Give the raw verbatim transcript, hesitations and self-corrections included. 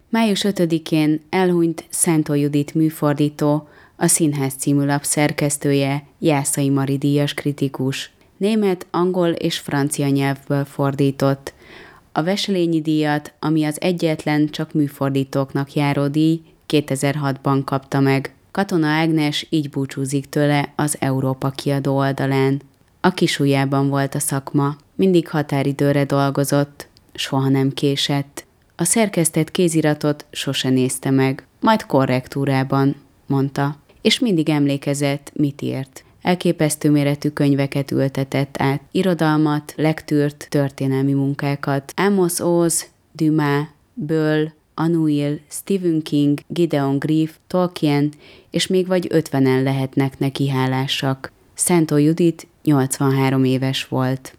május ötödikén elhunyt Szántó Judit műfordító, a Színház című lap szerkesztője, Jászai Mari díjas kritikus. Német, angol és francia nyelvből fordított. A Wesselényi díjat, ami az egyetlen csak műfordítóknak járó díj, kétezer-hatban kapta meg. Katona Ágnes így búcsúzik tőle az Európa kiadó oldalán. A kisujjában volt a szakma, mindig határidőre dolgozott, soha nem késett. A szerkesztett kéziratot sose nézte meg, majd korrektúrában, mondta, és mindig emlékezett, mit írt. Elképesztő méretű könyveket ültetett át, irodalmat, lektűrt, történelmi munkákat. Amos Oz, Dumas, Böll, Anouilh, Stephen King, Gideon Griff, Tolkien, és még vagy ötvenen lehetnek neki hálásak. Szántó Judit nyolcvanhárom éves volt.